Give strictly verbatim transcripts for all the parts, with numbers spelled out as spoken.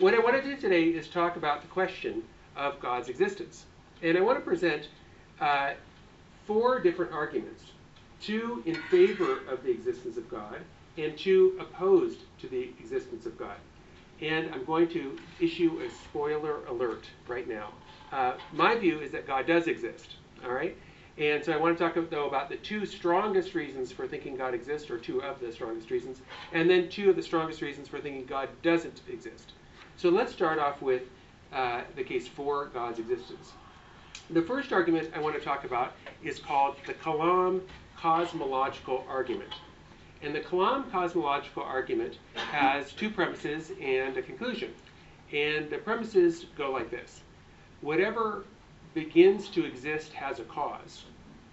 what I want to do today is talk about the question of God's existence. And I want to present uh, four different arguments, two in favor of the existence of God and two opposed to the existence of God. And I'm going to issue a spoiler alert right now. Uh, my view is that God does exist, all right? And so I want to talk, though, about the two strongest reasons for thinking God exists, or two of the strongest reasons, and then two of the strongest reasons for thinking God doesn't exist. So let's start off with uh, the case for God's existence. The first argument I want to talk about is called the Kalam cosmological argument. And the Kalam cosmological argument has two premises and a conclusion. And the premises go like this. Whatever begins to exist has a cause.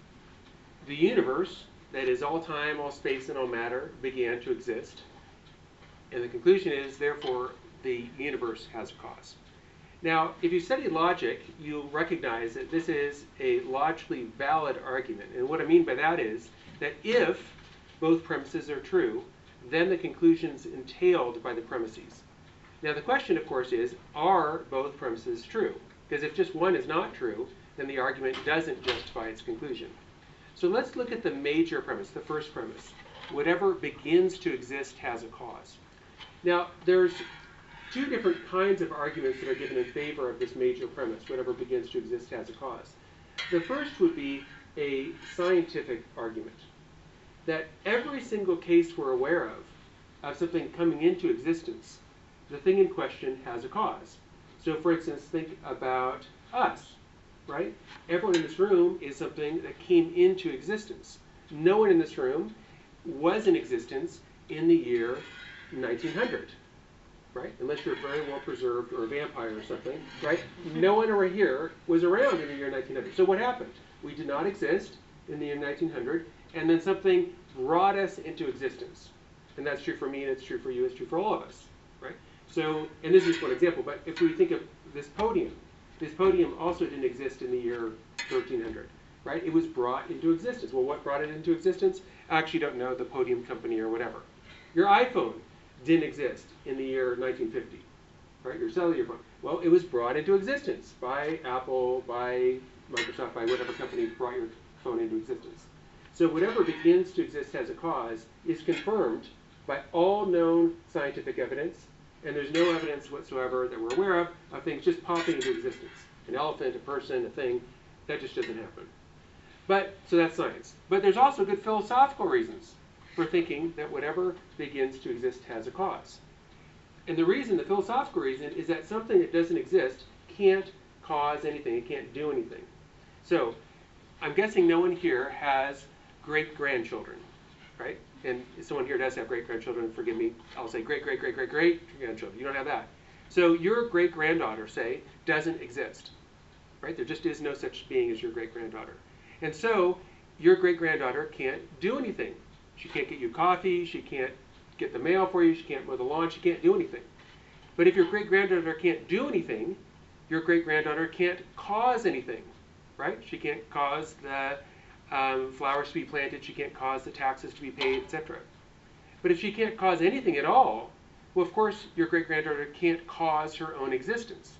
The universe, that is all time, all space, and all matter, began to exist. And the conclusion is, therefore, the universe has a cause. Now, if you study logic, you'll recognize that this is a logically valid argument. And what I mean by that is that if both premises are true, then the conclusions entailed by the premises. Now, the question, of course, is, are both premises true? Because if just one is not true, then the argument doesn't justify its conclusion. So let's look at the major premise, the first premise. Whatever begins to exist has a cause. Now, there's two different kinds of arguments that are given in favor of this major premise, whatever begins to exist has a cause. The first would be a scientific argument, that every single case we're aware of, of something coming into existence, the thing in question has a cause. So, for instance, think about us, right? Everyone in this room is something that came into existence. No one in this room was in existence in the year nineteen hundred, right? Unless you're very well preserved or a vampire or something, right? No one over here was around in the year nineteen hundred. So what happened? We did not exist in the year nineteen hundred, and then something brought us into existence. And that's true for me, and it's true for you, it's true for all of us, right? So, and this is just one example, but if we think of this podium, this podium also didn't exist in the year thirteen hundred, right? It was brought into existence. Well, what brought it into existence? I actually don't know, the podium company or whatever. Your iPhone didn't exist in the year nineteen fifty, right? Your cellular phone. Well, it was brought into existence by Apple, by Microsoft, by whatever company brought your phone into existence. So whatever begins to exist as a cause is confirmed by all known scientific evidence, and there's no evidence whatsoever that we're aware of of things just popping into existence. An elephant, a person, a thing, that just doesn't happen. But, so that's science. But there's also good philosophical reasons for thinking that whatever begins to exist has a cause. And the reason, the philosophical reason, is that something that doesn't exist can't cause anything, it can't do anything. So, I'm guessing no one here has great-grandchildren, right? And if someone here does have great-grandchildren, forgive me, I'll say great-great-great-great-great-grandchildren. You don't have that. So your great-granddaughter, say, doesn't exist, right? There just is no such being as your great-granddaughter. And so your great-granddaughter can't do anything. She can't get you coffee, she can't get the mail for you, she can't mow the lawn, she can't do anything. But if your great-granddaughter can't do anything, your great-granddaughter can't cause anything, right? She can't cause the um, flowers to be planted, she can't cause the taxes to be paid, et cetera. But if she can't cause anything at all, well, of course, your great-granddaughter can't cause her own existence.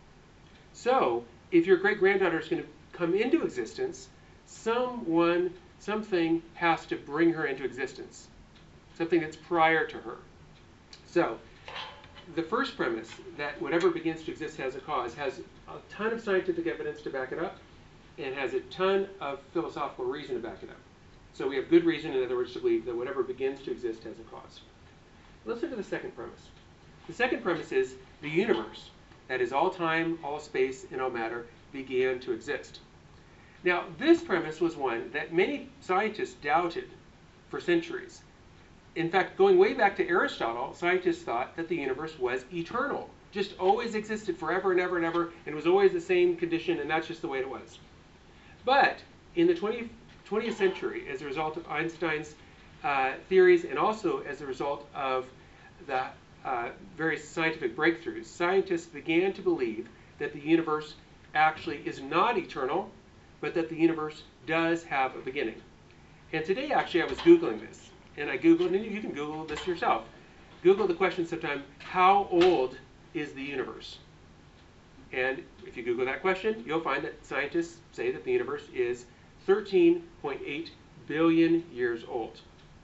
So, if your great-granddaughter is going to come into existence, someone, something has to bring her into existence. Something that's prior to her. So, the first premise, that whatever begins to exist has a cause, has a ton of scientific evidence to back it up, and has a ton of philosophical reason to back it up. So we have good reason, in other words, to believe that whatever begins to exist has a cause. Let's look at the second premise. The second premise is the universe, that is all time, all space, and all matter, began to exist. Now, this premise was one that many scientists doubted for centuries. In fact, going way back to Aristotle, scientists thought that the universe was eternal, just always existed forever and ever and ever, and was always the same condition, and that's just the way it was. But in the twentieth century, as a result of Einstein's uh, theories, and also as a result of the uh, various scientific breakthroughs, scientists began to believe that the universe actually is not eternal, but that the universe does have a beginning. And today, actually, I was Googling this. And I Googled, and you can Google this yourself. Google the question sometime, how old is the universe? And if you Google that question, you'll find that scientists say that the universe is thirteen point eight billion years old.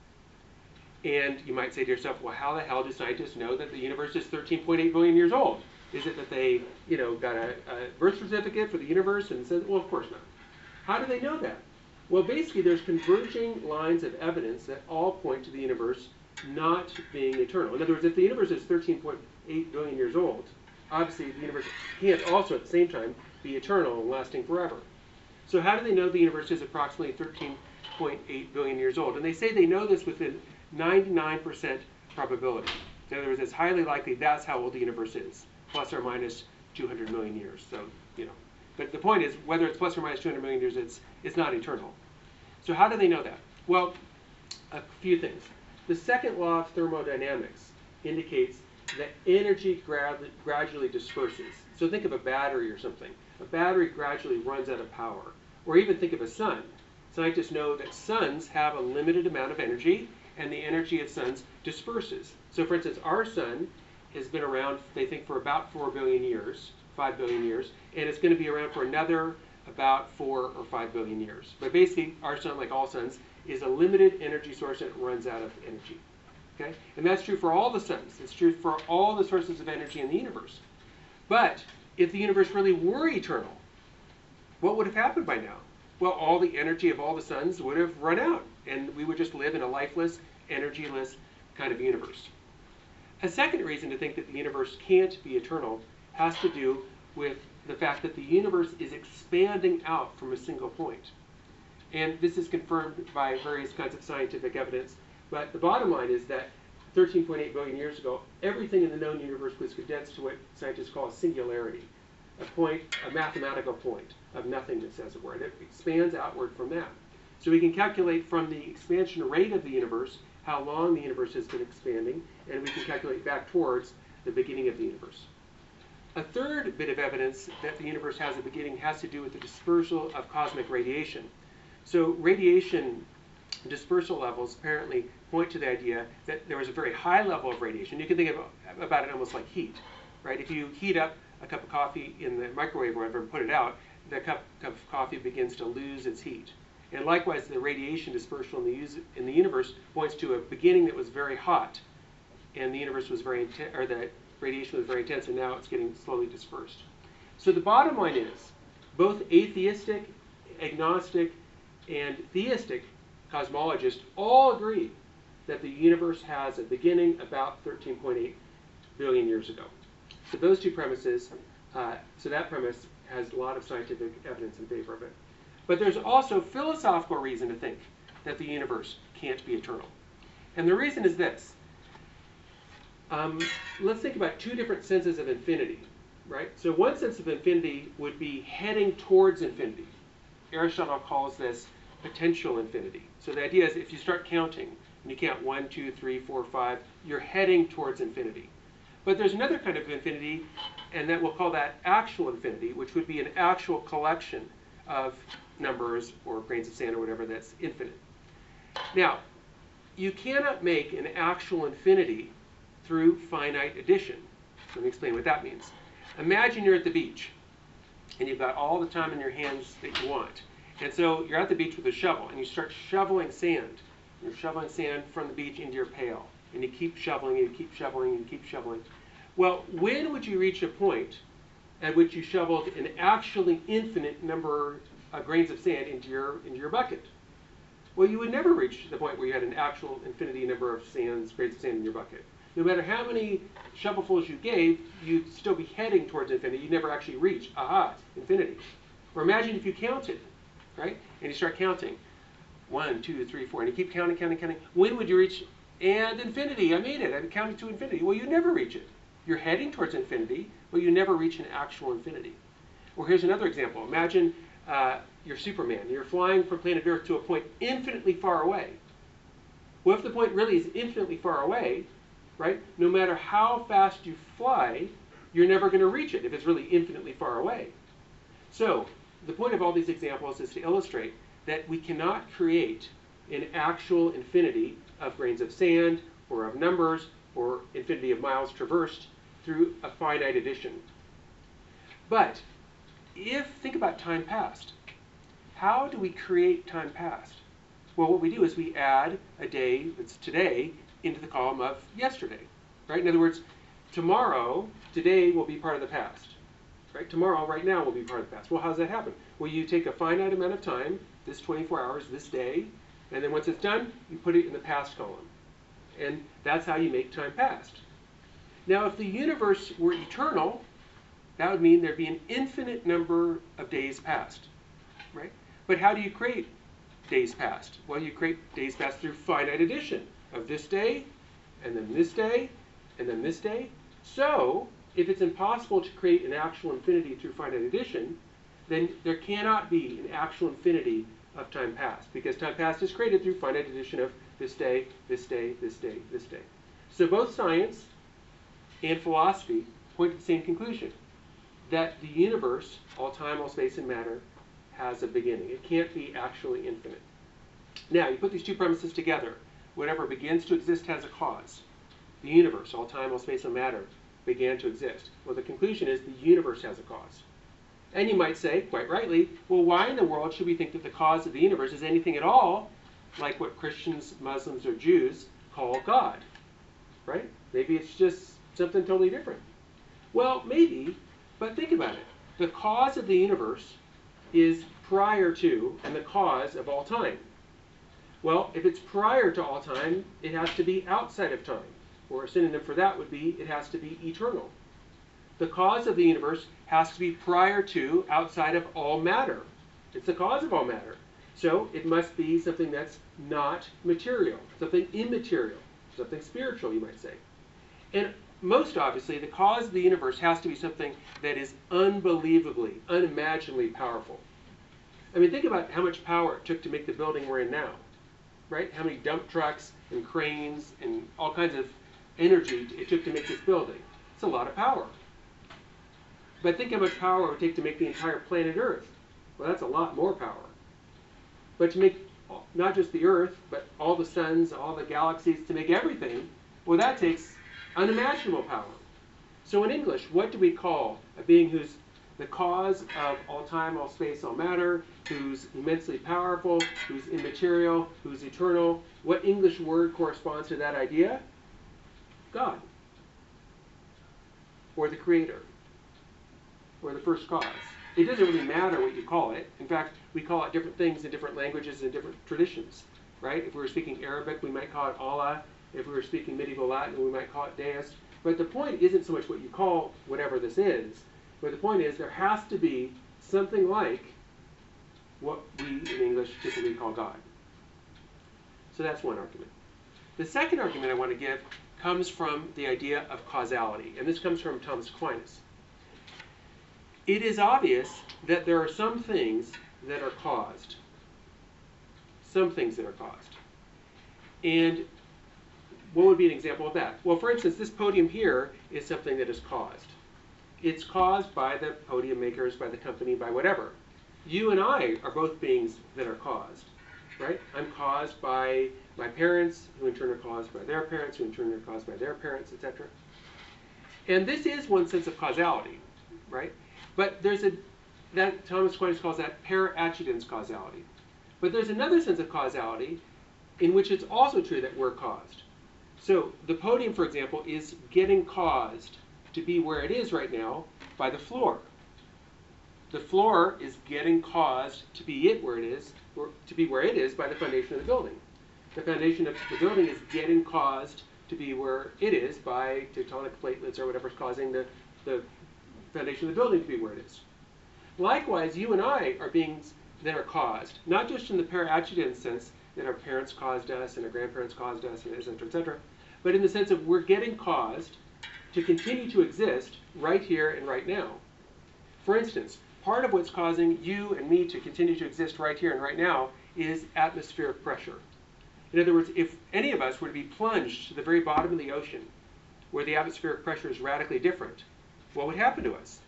And you might say to yourself, well, how the hell do scientists know that the universe is thirteen point eight billion years old? Is it that they, you know, got a, a birth certificate for the universe and said, well, of course not. How do they know that? Well, basically, there's converging lines of evidence that all point to the universe not being eternal. In other words, if the universe is thirteen point eight billion years old, obviously the universe can't also at the same time be eternal and lasting forever. So how do they know the universe is approximately thirteen point eight billion years old? And they say they know this within ninety-nine percent probability. In other words, it's highly likely that's how old the universe is, plus or minus two hundred million years. So, you know. But the point is, whether it's plus or minus two hundred million years, it's, it's not eternal. So how do they know that? Well, a few things. The second law of thermodynamics indicates that energy grad gradually disperses. So think of a battery or something. A battery gradually runs out of power. Or even think of a sun. Scientists know that suns have a limited amount of energy, and the energy of suns disperses. So for instance, our sun has been around, they think, for about four billion years, five billion years, and it's going to be around for another about four or five billion years. But basically, our sun, like all suns, is a limited energy source and it runs out of energy. Okay? And that's true for all the suns. It's true for all the sources of energy in the universe. But if the universe really were eternal, what would have happened by now? Well, all the energy of all the suns would have run out, and we would just live in a lifeless, energyless kind of universe. A second reason to think that the universe can't be eternal has to do with the fact that the universe is expanding out from a single point. And this is confirmed by various kinds of scientific evidence. But the bottom line is that thirteen point eight billion years ago, everything in the known universe was condensed to what scientists call a singularity, a point, a mathematical point of nothingness, as it were. And it expands outward from that. So we can calculate from the expansion rate of the universe how long the universe has been expanding, and we can calculate back towards the beginning of the universe. A third bit of evidence that the universe has a beginning has to do with the dispersal of cosmic radiation. So radiation dispersal levels apparently point to the idea that there was a very high level of radiation. You can think of, about it almost like heat, right? If you heat up a cup of coffee in the microwave or whatever and put it out, the cup, cup of coffee begins to lose its heat. And likewise, the radiation dispersal in the, use, in the universe points to a beginning that was very hot, and the universe was very intense, or the radiation was very intense, and now it's getting slowly dispersed. So the bottom line is, both atheistic, agnostic, and theistic cosmologists all agree that the universe has a beginning about thirteen point eight billion years ago. So those two premises, uh, so that premise has a lot of scientific evidence in favor of it. But there's also philosophical reason to think that the universe can't be eternal. And the reason is this. Um, let's think about two different senses of infinity, right? So one sense of infinity would be heading towards infinity. Aristotle calls this potential infinity. So the idea is if you start counting, and you count one, two, three, four, five, you're heading towards infinity. But there's another kind of infinity, and that we'll call that actual infinity, which would be an actual collection of numbers or grains of sand or whatever that's infinite. Now, you cannot make an actual infinity through finite addition. Let me explain what that means. Imagine you're at the beach, and you've got all the time in your hands that you want. And so you're at the beach with a shovel, and you start shoveling sand. You're shoveling sand from the beach into your pail. And you keep shoveling, and you keep shoveling, and you keep shoveling. Well, when would you reach a point at which you shoveled an actually infinite number of grains of sand into your, into your bucket? Well, you would never reach the point where you had an actual infinity number of sands, grains of sand in your bucket. No matter how many shovelfuls you gave, you'd still be heading towards infinity. You'd never actually reach, aha, infinity. Or imagine if you counted, right? And you start counting. One, two, three, four. And you keep counting, counting, counting. When would you reach, and infinity? I made it. I counted to infinity. Well, you never reach it. You're heading towards infinity, but you never reach an actual infinity. Or here's another example. Imagine uh, you're Superman. You're flying from planet Earth to a point infinitely far away. Well, if the point really is infinitely far away, right, no matter how fast you fly, you're never going to reach it if it's really infinitely far away. So the point of all these examples is to illustrate that we cannot create an actual infinity of grains of sand or of numbers or infinity of miles traversed through a finite addition. But if, think about time past. How do we create time past? Well, what we do is we add a day that's today into the column of yesterday, right? In other words, tomorrow, today will be part of the past, right? Tomorrow, right now, will be part of the past. Well, how does that happen? Well, you take a finite amount of time, this twenty-four hours, this day, and then once it's done, you put it in the past column. And that's how you make time past. Now, if the universe were eternal, that would mean there'd be an infinite number of days past, right? But how do you create days past? Well, you create days past through finite addition of this day, and then this day, and then this day. So, if it's impossible to create an actual infinity through finite addition, then there cannot be an actual infinity of time past, because time past is created through finite addition of this day, this day, this day, this day. So both science and philosophy point to the same conclusion, that the universe, all time, all space, and matter, has a beginning. It can't be actually infinite. Now, you put these two premises together. Whatever begins to exist has a cause. The universe, all time, all space, and matter, began to exist. Well, the conclusion is the universe has a cause. And you might say, quite rightly, well, why in the world should we think that the cause of the universe is anything at all like what Christians, Muslims, or Jews call God? Right? Maybe it's just something totally different. Well, maybe, but think about it. The cause of the universe is prior to and the cause of all time. Well, if it's prior to all time, it has to be outside of time. Or a synonym for that would be, it has to be eternal. The cause of the universe has to be prior to, outside of all matter. It's the cause of all matter. So it must be something that's not material, something immaterial, something spiritual, you might say. And most obviously, the cause of the universe has to be something that is unbelievably, unimaginably powerful. I mean, think about how much power it took to make the building we're in now, right? How many dump trucks and cranes and all kinds of energy it took to make this building. It's a lot of power. But think how much power it would take to make the entire planet Earth. Well, that's a lot more power. But to make not just the Earth, but all the suns, all the galaxies, to make everything, well, that takes unimaginable power. So in English, what do we call a being who's the cause of all time, all space, all matter, who's immensely powerful, who's immaterial, who's eternal? What English word corresponds to that idea? God. Or the Creator. Or the first cause. It doesn't really matter what you call it. In fact, we call it different things in different languages and different traditions, right? If we were speaking Arabic, we might call it Allah. If we were speaking medieval Latin, we might call it Deist. But the point isn't so much what you call whatever this is, but the point is there has to be something like what we in English typically call God. So that's one argument. The second argument I want to give comes from the idea of causality, and this comes from Thomas Aquinas. It is obvious that there are some things that are caused. Some things that are caused. And what would be an example of that? Well, for instance, this podium here is something that is caused. It's caused by the podium makers, by the company, by whatever. You and I are both beings that are caused, right? I'm caused by my parents, who in turn are caused by their parents, who in turn are caused by their parents, et cetera. And this is one sense of causality, right? But there's a, that Thomas Aquinas calls that per accidens causality. But there's another sense of causality in which it's also true that we're caused. So the podium, for example, is getting caused to be where it is right now by the floor. The floor is getting caused to be it where it is, or to be where it is by the foundation of the building. The foundation of the building is getting caused to be where it is by tectonic platelets or whatever's causing the, the foundation of the building to be where it is. Likewise, you and I are beings that are caused, not just in the per accidens sense that our parents caused us and our grandparents caused us, et cetera, et cetera, but in the sense of we're getting caused to continue to exist right here and right now. For instance, part of what's causing you and me to continue to exist right here and right now is atmospheric pressure. In other words, if any of us were to be plunged to the very bottom of the ocean, where the atmospheric pressure is radically different, what would happen to us?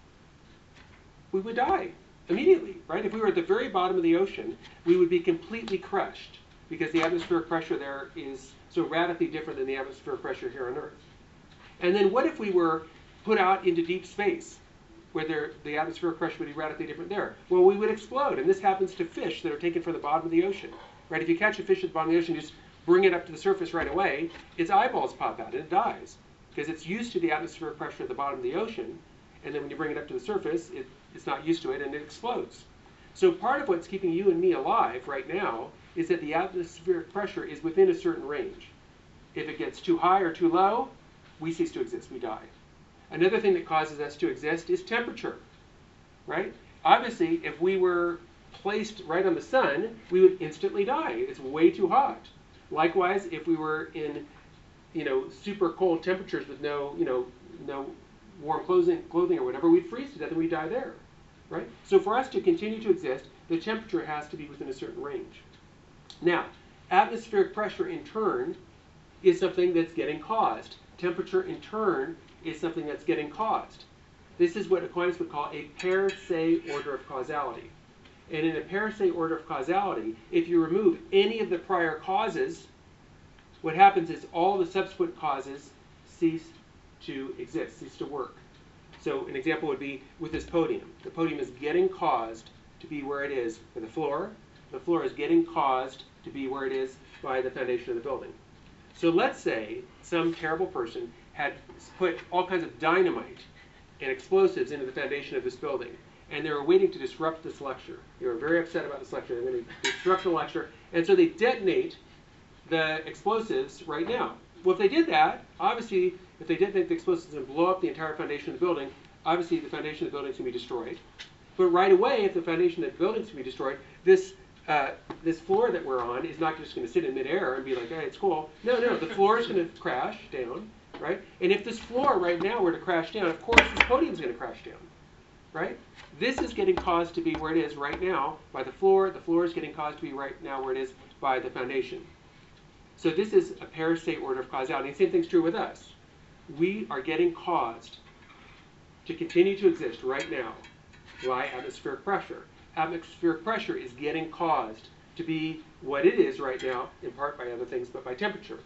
We would die immediately, right? If we were at the very bottom of the ocean, we would be completely crushed because the atmospheric pressure there is so radically different than the atmospheric pressure here on Earth. And then what if we were put out into deep space, where there, the atmospheric pressure would be radically different there? Well, we would explode, and this happens to fish that are taken from the bottom of the ocean. Right? If you catch a fish at the bottom of the ocean, just bring it up to the surface right away, its eyeballs pop out and it dies, because it's used to the atmospheric pressure at the bottom of the ocean, and then when you bring it up to the surface, it, it's not used to it and it explodes. So part of what's keeping you and me alive right now is that the atmospheric pressure is within a certain range. If it gets too high or too low, we cease to exist, we die. Another thing that causes us to exist is temperature, right? Obviously, if we were placed right on the sun, we would instantly die. It's way too hot. Likewise, if we were in, you know, super cold temperatures with no, you know, no warm clothing, clothing or whatever, we'd freeze to death and we'd die there, right? So for us to continue to exist, the temperature has to be within a certain range. Now, atmospheric pressure in turn is something that's getting caused. Temperature in turn is something that's getting caused. This is what Aquinas would call a per se order of causality. And in a per se order of causality, if you remove any of the prior causes, what happens is all the subsequent causes cease to exist, cease to work. So an example would be with this podium. The podium is getting caused to be where it is for the floor. The floor is getting caused to be where it is by the foundation of the building. So let's say some terrible person had put all kinds of dynamite and explosives into the foundation of this building, and they were waiting to disrupt this lecture. They were very upset about this lecture. They're going to disrupt the lecture, and so they detonate the explosives right now. Well, if they did that, obviously, if they detonate the explosives and blow up the entire foundation of the building, obviously the foundation of the building is going to be destroyed. But right away, if the foundation of the building is going to be destroyed, this uh, this floor that we're on is not just going to sit in midair and be like, hey, it's cool. No, no, the floor is going to crash down, right? And if this floor right now were to crash down, of course, this podium is going to crash down, right? This is getting caused to be where it is right now by the floor. The floor is getting caused to be right now where it is by the foundation. So this is a per se order of causality. The same thing's true with us. We are getting caused to continue to exist right now by atmospheric pressure. Atmospheric pressure is getting caused to be what it is right now, in part by other things, but by temperature.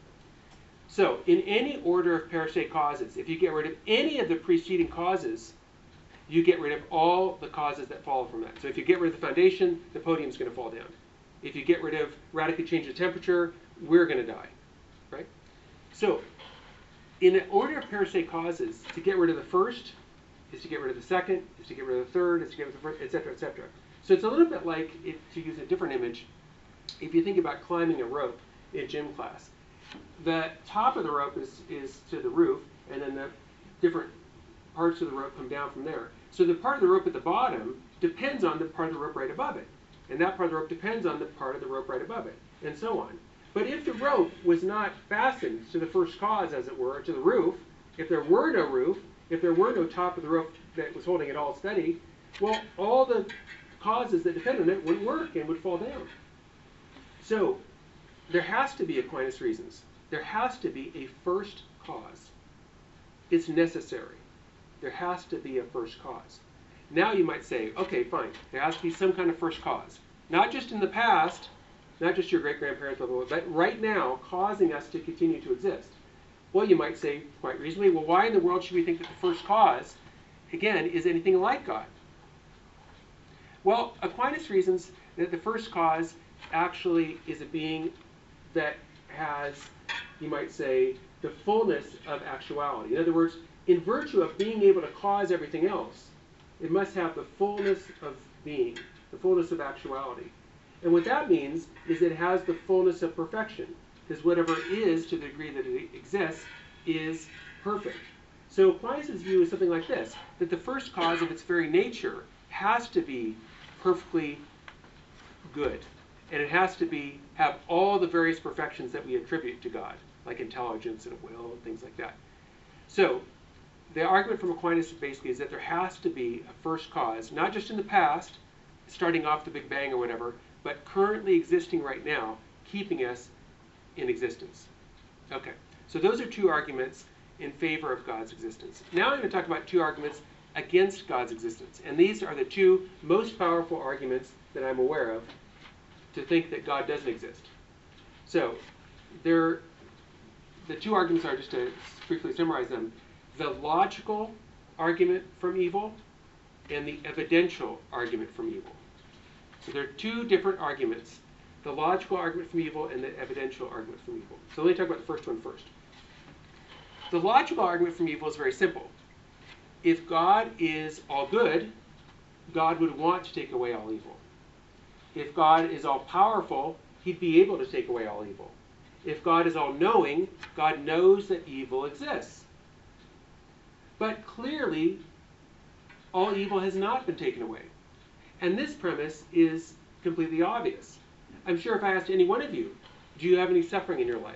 So in any order of per se causes, if you get rid of any of the preceding causes, you get rid of all the causes that follow from that. So if you get rid of the foundation, the podium is going to fall down. If you get rid of radically change the temperature, we're going to die, right? So in an order of per se causes, to get rid of the first is to get rid of the second, is to get rid of the third, is to get rid of the first, et cetera, et cetera. So it's a little bit like, if, to use a different image, if you think about climbing a rope in gym class. The top of the rope is, is to the roof, and then the different parts of the rope come down from there. So the part of the rope at the bottom depends on the part of the rope right above it. And that part of the rope depends on the part of the rope right above it, and so on. But if the rope was not fastened to the first cause, as it were, to the roof, if there were no roof, if there were no top of the rope that was holding it all steady, well, all the causes that depend on it wouldn't work and would fall down. So there has to be Aquinas reasons. There has to be a first cause. It's necessary. There has to be a first cause. Now you might say, okay, fine, there has to be some kind of first cause. Not just in the past, not just your great-grandparents, blah, blah, blah, but right now causing us to continue to exist. Well, you might say, quite reasonably, well, why in the world should we think that the first cause, again, is anything like God? Well, Aquinas reasons that the first cause actually is a being that has, you might say, the fullness of actuality. In other words, in virtue of being able to cause everything else, it must have the fullness of being, the fullness of actuality. And what that means is it has the fullness of perfection, because whatever is, to the degree that it exists, is perfect. So Aquinas' view is something like this, that the first cause of its very nature has to be perfectly good. And it has to be have all the various perfections that we attribute to God, like intelligence and will and things like that. So the argument from Aquinas basically is that there has to be a first cause, not just in the past, starting off the Big Bang or whatever, but currently existing right now, keeping us in existence. Okay, so those are two arguments in favor of God's existence. Now I'm going to talk about two arguments against God's existence. And these are the two most powerful arguments that I'm aware of to think that God doesn't exist. So, they're, the two arguments are, just to briefly summarize them, the logical argument from evil and the evidential argument from evil. So there are two different arguments, the logical argument from evil and the evidential argument from evil. So let me talk about the first one first. The logical argument from evil is very simple. If God is all good, God would want to take away all evil. If God is all powerful, he'd be able to take away all evil. If God is all knowing, God knows that evil exists. But clearly, all evil has not been taken away. And this premise is completely obvious. I'm sure if I asked any one of you, do you have any suffering in your life?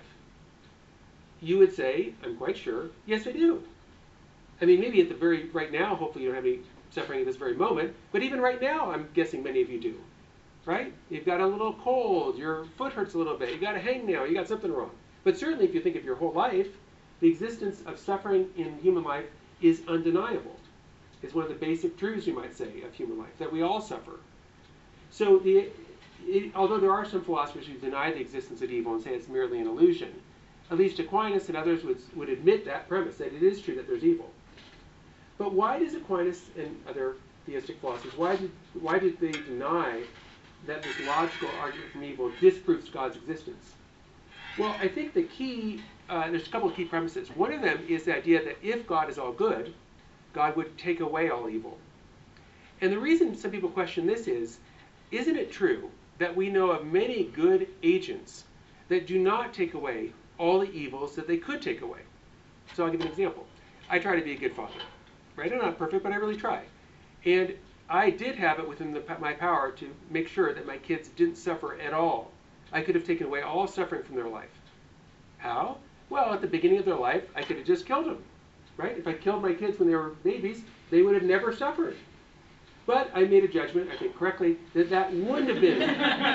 You would say, I'm quite sure, yes, I do. I mean, maybe at the very, right now, hopefully you don't have any suffering at this very moment, but even right now, I'm guessing many of you do, right? You've got a little cold, your foot hurts a little bit, you got a hangnail, you got something wrong. But certainly if you think of your whole life, the existence of suffering in human life is undeniable. It's one of the basic truths, you might say, of human life, that we all suffer. So the, it, although there are some philosophers who deny the existence of evil and say it's merely an illusion, at least Aquinas and others would, would admit that premise, that it is true that there's evil. But why does Aquinas and other theistic philosophers, why did, why did they deny that this logical argument from evil disproves God's existence? Well, I think the key, uh, there's a couple of key premises. One of them is the idea that if God is all good, God would take away all evil. And the reason some people question this is, isn't it true that we know of many good agents that do not take away all the evils that they could take away? So I'll give an example. I try to be a good father, right? I'm not perfect, but I really try. And I did have it within the, my power to make sure that my kids didn't suffer at all. I could have taken away all suffering from their life. How? Well, at the beginning of their life, I could have just killed them, right? If I killed my kids when they were babies, they would have never suffered. But I made a judgment, I think correctly, that that wouldn't have been,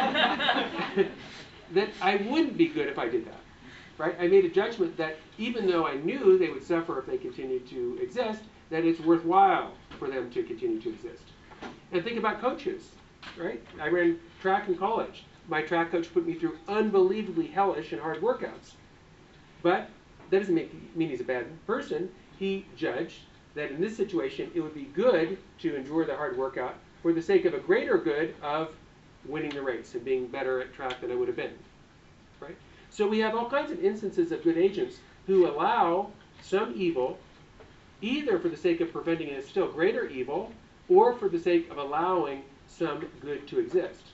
that I wouldn't be good if I did that, right? I made a judgment that even though I knew they would suffer if they continued to exist, that it's worthwhile for them to continue to exist. And think about coaches, right? I ran track in college. My track coach put me through unbelievably hellish and hard workouts. But that doesn't make, mean he's a bad person. He judged that in this situation, it would be good to endure the hard workout for the sake of a greater good of winning the race and being better at track than I would have been, right? So we have all kinds of instances of good agents who allow some evil, either for the sake of preventing a still greater evil, or for the sake of allowing some good to exist.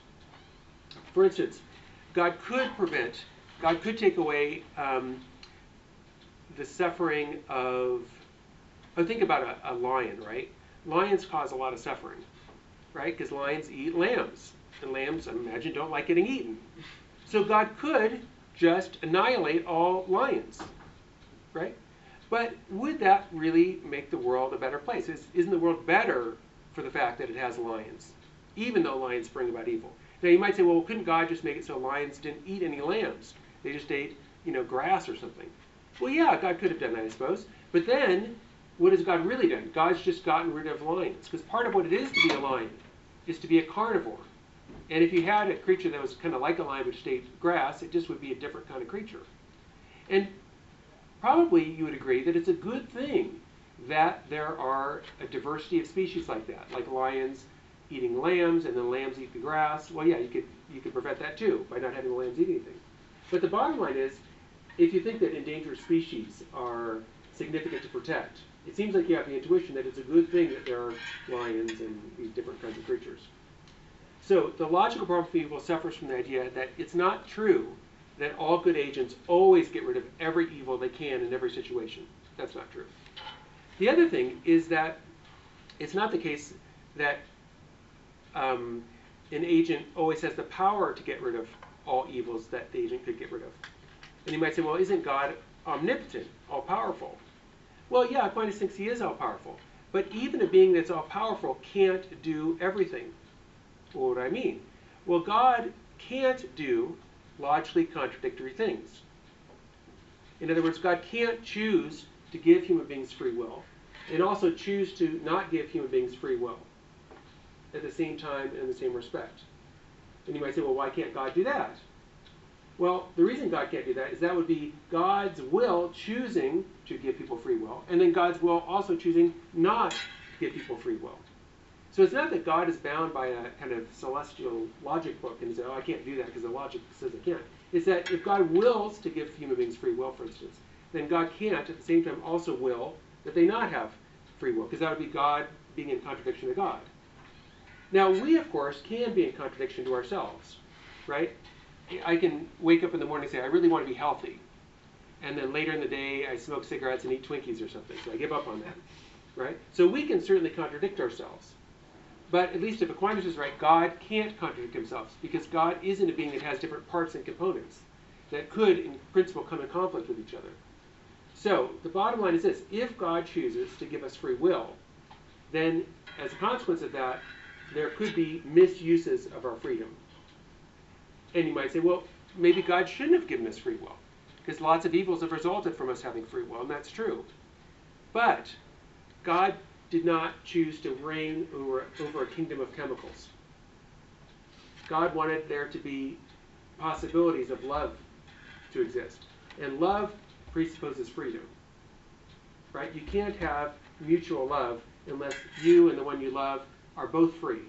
For instance, God could prevent, God could take away um, the suffering of, oh, think about a, a lion, right? Lions cause a lot of suffering, right? Because lions eat lambs, and lambs, I imagine, don't like getting eaten. So God could just annihilate all lions, right? But would that really make the world a better place? Is, isn't the world better for the fact that it has lions, even though lions bring about evil? Now you might say, well, couldn't God just make it so lions didn't eat any lambs? They just ate, you know, grass or something. Well, yeah, God could have done that, I suppose. But then, what has God really done? God's just gotten rid of lions. Because part of what it is to be a lion is to be a carnivore. And if you had a creature that was kind of like a lion but just ate grass, it just would be a different kind of creature. And probably you would agree that it's a good thing that there are a diversity of species like that, like lions eating lambs and then lambs eat the grass. Well, yeah, you could, you could prevent that too by not having the lambs eat anything. But the bottom line is, if you think that endangered species are significant to protect, it seems like you have the intuition that it's a good thing that there are lions and these different kinds of creatures. So the logical problem for evil suffers from the idea that it's not true that all good agents always get rid of every evil they can in every situation. That's not true. The other thing is that it's not the case that um, an agent always has the power to get rid of all evils that the agent could get rid of. And you might say, well, isn't God omnipotent, all-powerful? Well, yeah, Aquinas thinks he is all-powerful. But even a being that's all-powerful can't do everything. Well, what do I mean? Well, God can't do logically contradictory things. In other words, God can't choose to give human beings free will and also choose to not give human beings free will at the same time and in the same respect. And you might say, well, why can't God do that? Well, the reason God can't do that is that would be God's will choosing to give people free will, and then God's will also choosing not to give people free will. So it's not that God is bound by a kind of celestial logic book and say, oh, I can't do that because the logic says I can't. It's that if God wills to give human beings free will, for instance, then God can't at the same time also will that they not have free will, because that would be God being in contradiction to God. Now, we, of course, can be in contradiction to ourselves, right? I can wake up in the morning and say, I really want to be healthy. And then later in the day, I smoke cigarettes and eat Twinkies or something, so I give up on that, right? So we can certainly contradict ourselves. But at least if Aquinas is right, God can't contradict himself, because God isn't a being that has different parts and components that could, in principle, come in conflict with each other. So the bottom line is this: if God chooses to give us free will, then as a consequence of that, there could be misuses of our freedom. And you might say, well, maybe God shouldn't have given us free will, because lots of evils have resulted from us having free will, and that's true. But God did not choose to reign over, over a kingdom of chemicals. God wanted there to be possibilities of love to exist. And love presupposes freedom. Right? You can't have mutual love unless you and the one you love are both free.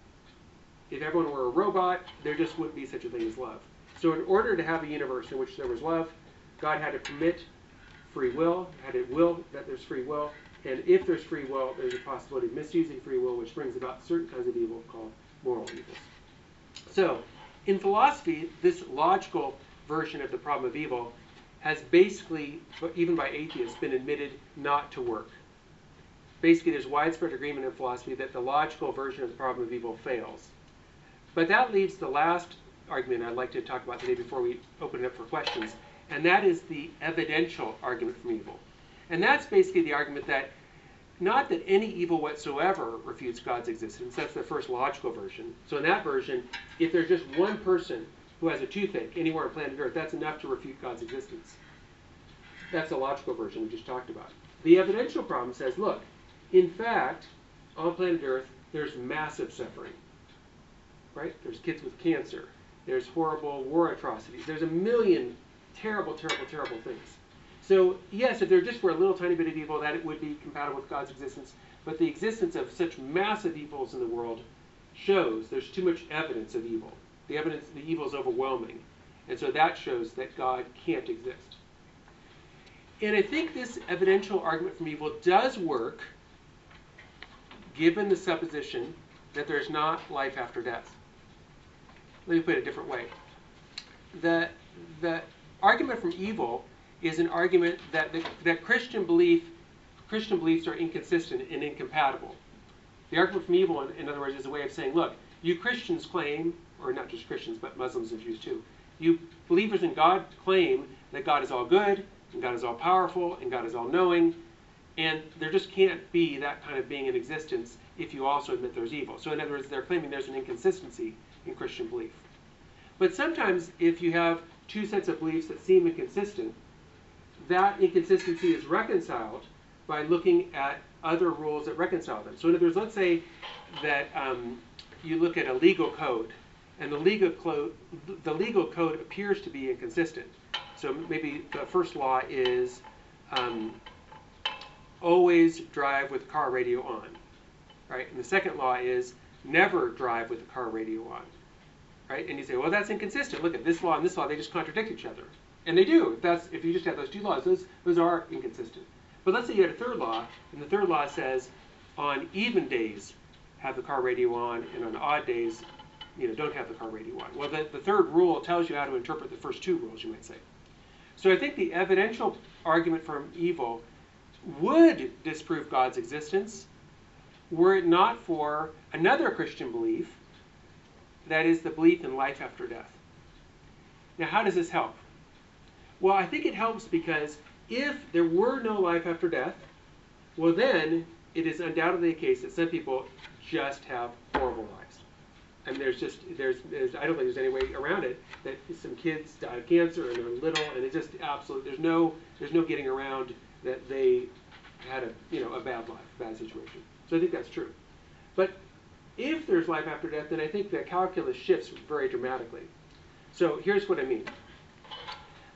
If everyone were a robot, there just wouldn't be such a thing as love. So in order to have a universe in which there was love, God had to permit free will, had to will that there's free will, and if there's free will, there's a possibility of misusing free will, which brings about certain kinds of evil called moral evils. So, in philosophy, this logical version of the problem of evil has basically, even by atheists, been admitted not to work. Basically, there's widespread agreement in philosophy that the logical version of the problem of evil fails. But that leaves the last argument I'd like to talk about today before we open it up for questions, and that is the evidential argument from evil. And that's basically the argument that not that any evil whatsoever refutes God's existence. That's the first logical version. So in that version, if there's just one person who has a toothache anywhere on planet Earth, that's enough to refute God's existence. That's the logical version we just talked about. The evidential problem says, look, in fact, on planet Earth, there's massive suffering. Right? There's kids with cancer. There's horrible war atrocities. There's a million terrible, terrible, terrible things. So, yes, if there just were a little tiny bit of evil, that it would be compatible with God's existence. But the existence of such massive evils in the world shows there's too much evidence of evil. The evidence, the evil is overwhelming. And so that shows that God can't exist. And I think this evidential argument from evil does work, given the supposition that there's not life after death. Let me put it a different way. The, the argument from evil is an argument that, the, that Christian belief, Christian beliefs are inconsistent and incompatible. The argument from evil, in, in other words, is a way of saying, look, you Christians claim, or not just Christians, but Muslims and Jews too, you believers in God claim that God is all good, and God is all powerful, and God is all knowing, and there just can't be that kind of being in existence if you also admit there's evil. So in other words, they're claiming there's an inconsistency in Christian belief. But sometimes if you have two sets of beliefs that seem inconsistent, that inconsistency is reconciled by looking at other rules that reconcile them. So in other words, let's say that um, you look at a legal code, and the legal, clo- the legal code appears to be inconsistent. So maybe the first law is um, always drive with the car radio on, right? And the second law is never drive with the car radio on, right? And you say, well, that's inconsistent. Look at this law and this law, they just contradict each other. And they do. If that's if you just have those two laws, those those are inconsistent. But let's say you had a third law, and the third law says, on even days, have the car radio on, and on odd days, you know, don't have the car radio on. Well, the, the third rule tells you how to interpret the first two rules, you might say. So I think the evidential argument from evil would disprove God's existence were it not for another Christian belief, that is the belief in life after death. Now, how does this help? Well, I think it helps because if there were no life after death, well then it is undoubtedly the case that some people just have horrible lives. I mean, there's just, there's, there's I don't think there's any way around it, that some kids die of cancer and they're little, and it's just absolute, there's no, there's no getting around that they had a, you know, a bad life, a bad situation. So I think that's true. But if there's life after death, then I think the calculus shifts very dramatically. So here's what I mean.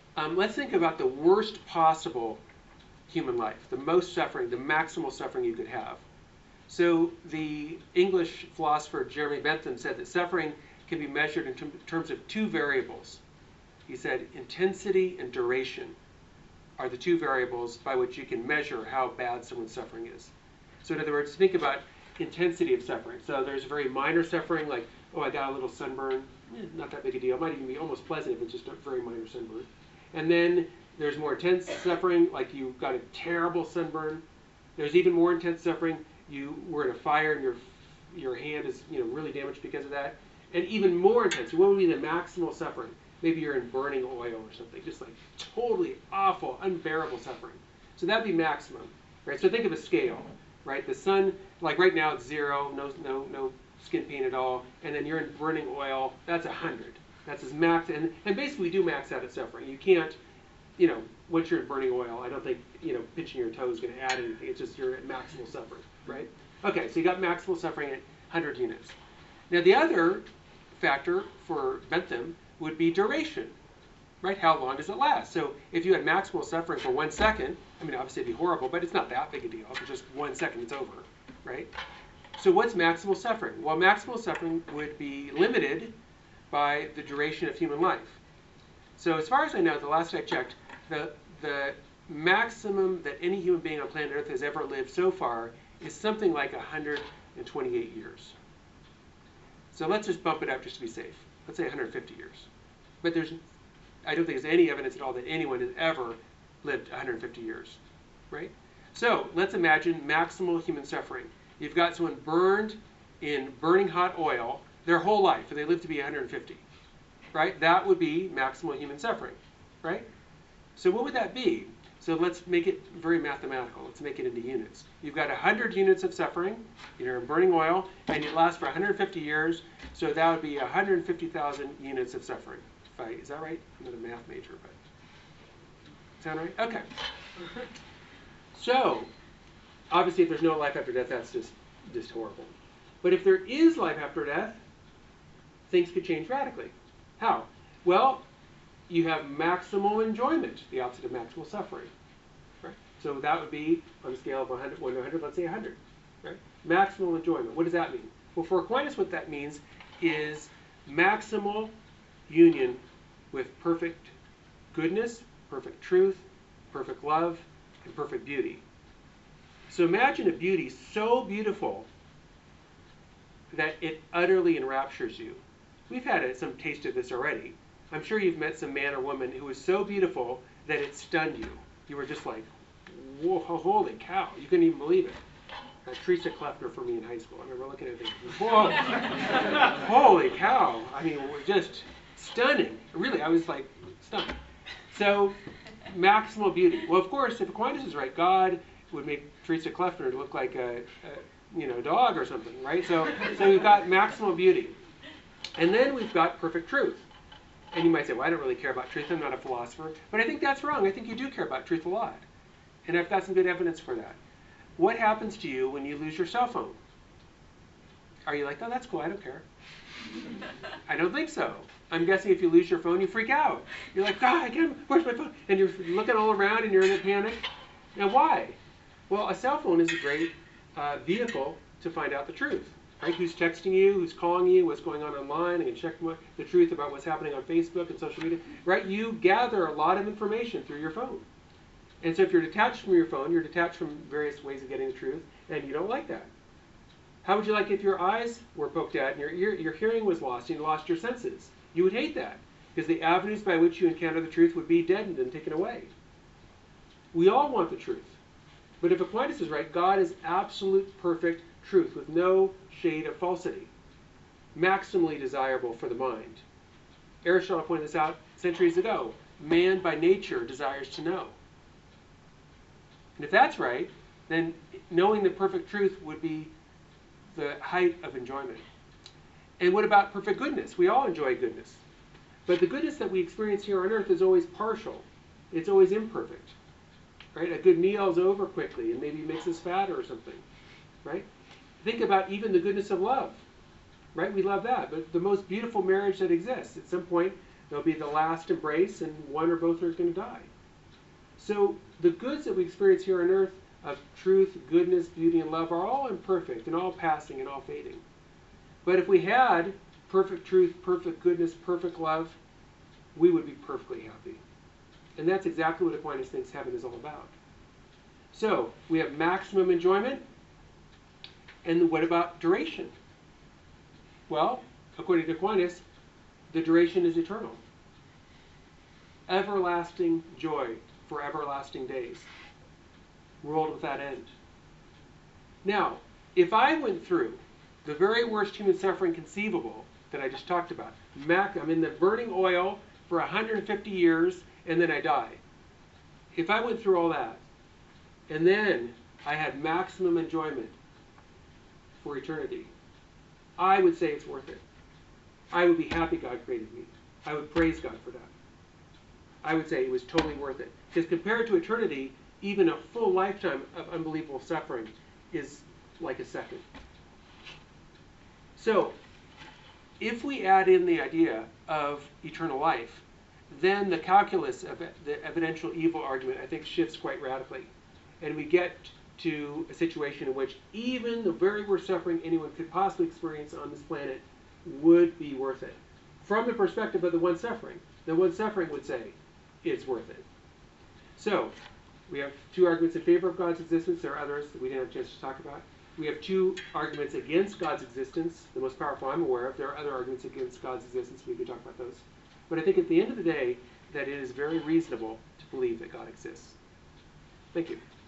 Um, let's think about the worst possible human life, the most suffering, the maximal suffering you could have. So the English philosopher Jeremy Bentham said that suffering can be measured in term- terms of two variables. He said intensity and duration are the two variables by which you can measure how bad someone's suffering is. So in other words, think about intensity of suffering. So there's very minor suffering, like, oh, I got a little sunburn. Eh, not that big a deal. It might even be almost pleasant if it's just a very minor sunburn. And then there's more intense suffering, like you got a terrible sunburn. There's even more intense suffering. You were in a fire and your your hand is you know really damaged because of that. And even more intense. What would be the maximal suffering? Maybe you're in burning oil or something, just like totally awful, unbearable suffering. So that'd be maximum, right? So think of a scale, right? The sun, like right now it's zero, no no no skin pain at all, and then you're in burning oil. That's a hundred. That's as max, and and basically we do max out at suffering. You can't, you know, once you're in burning oil, I don't think you know pinching your toe is going to add anything. It's just you're at maximal suffering, right? Okay, so you got maximal suffering at one hundred units. Now the other factor for Bentham would be duration, right? How long does it last? So if you had maximal suffering for one second, I mean, obviously it'd be horrible, but it's not that big a deal. For just one second, it's over, right? So what's maximal suffering? Well, maximal suffering would be limited by the duration of human life. So as far as I know, the last I checked, the, the maximum that any human being on planet Earth has ever lived so far is something like one hundred twenty-eight years. So let's just bump it up just to be safe. Let's say one hundred fifty years. But there's, I don't think there's any evidence at all that anyone has ever lived one hundred fifty years, right? So let's imagine maximal human suffering. You've got someone burned in burning hot oil their whole life, and they live to be one hundred fifty, right? That would be maximal human suffering, right? So what would that be? So let's make it very mathematical. Let's make it into units. You've got one hundred units of suffering, you're in burning oil, and it lasts for one hundred fifty years, so that would be one hundred fifty thousand units of suffering. If I, is that right? I'm not a math major, but sound right? Okay. So, obviously if there's no life after death, that's just, just horrible. But if there is life after death, things could change radically. How? Well, you have maximal enjoyment, the opposite of maximal suffering. Right? So that would be, on a scale of one hundred, one to one hundred, let's say one hundred. Right? Maximal enjoyment. What does that mean? Well, for Aquinas, what that means is maximal union with perfect goodness, perfect truth, perfect love, and perfect beauty. So imagine a beauty so beautiful that it utterly enraptures you. We've had a, some taste of this already. I'm sure you've met some man or woman who was so beautiful that it stunned you. You were just like, whoa, holy cow. You couldn't even believe it. Uh, Teresa Kleffner for me in high school. I remember looking at it and thinking, whoa, holy cow. I mean, it was just stunning. Really, I was like stunned. So, maximal beauty. Well, of course, if Aquinas is right, God would make Teresa Kleffner look like a, a you know, dog or something, right? So, so we've got maximal beauty. And then we've got perfect truth. And you might say, well, I don't really care about truth. I'm not a philosopher. But I think that's wrong. I think you do care about truth a lot. And I've got some good evidence for that. What happens to you when you lose your cell phone? Are you like, oh, that's cool, I don't care? I don't think so. I'm guessing if you lose your phone, you freak out. You're like, God, I can't, where's my phone? And you're looking all around and you're in a panic. Now, why? Well, a cell phone is a great uh, vehicle to find out the truth. Right? Who's texting you, who's calling you, what's going on online, and can check the truth about what's happening on Facebook and social media. Right? You gather a lot of information through your phone. And so if you're detached from your phone, you're detached from various ways of getting the truth, and you don't like that. How would you like if your eyes were poked at and your ear, your hearing was lost and you lost your senses? You would hate that, because the avenues by which you encounter the truth would be deadened and taken away. We all want the truth. But if Aquinas is right, God is absolute perfect truth with no shade of falsity, maximally desirable for the mind. Aristotle pointed this out centuries ago. Man by nature desires to know. And if that's right, then knowing the perfect truth would be the height of enjoyment. And what about perfect goodness? We all enjoy goodness. But the goodness that we experience here on earth is always partial. It's always imperfect. Right? A good meal is over quickly and maybe makes us fatter or something. Right? Think about even the goodness of love. Right? We love that. But the most beautiful marriage that exists, at some point, There'll be the last embrace, and one or both are going to die. So the goods that we experience here on earth of truth, goodness, beauty, and love are all imperfect and all passing and all fading. But if we had perfect truth, perfect goodness, perfect love, we would be perfectly happy. And that's exactly what Aquinas thinks heaven is all about. So we have maximum enjoyment. And what about duration? Well, according to Aquinas, the duration is eternal. Everlasting joy for everlasting days, world without end. Now, if I went through the very worst human suffering conceivable that I just talked about, Mac, I'm in the burning oil for one hundred fifty years, and then I die. If I went through all that, and then I had maximum enjoyment for eternity, I would say it's worth it. I would be happy God created me. I would praise God for that. I would say it was totally worth it. Because compared to eternity, even a full lifetime of unbelievable suffering is like a second. So, if we add in the idea of eternal life, then the calculus of the evidential evil argument, I think, shifts quite radically. And we get to a situation in which even the very worst suffering anyone could possibly experience on this planet would be worth it. From the perspective of the one suffering, the one suffering would say, it's worth it. So, we have two arguments in favor of God's existence. There are others that we didn't have a chance to talk about. We have two arguments against God's existence, the most powerful I'm aware of. There are other arguments against God's existence. We could talk about those. But I think at the end of the day, that it is very reasonable to believe that God exists. Thank you.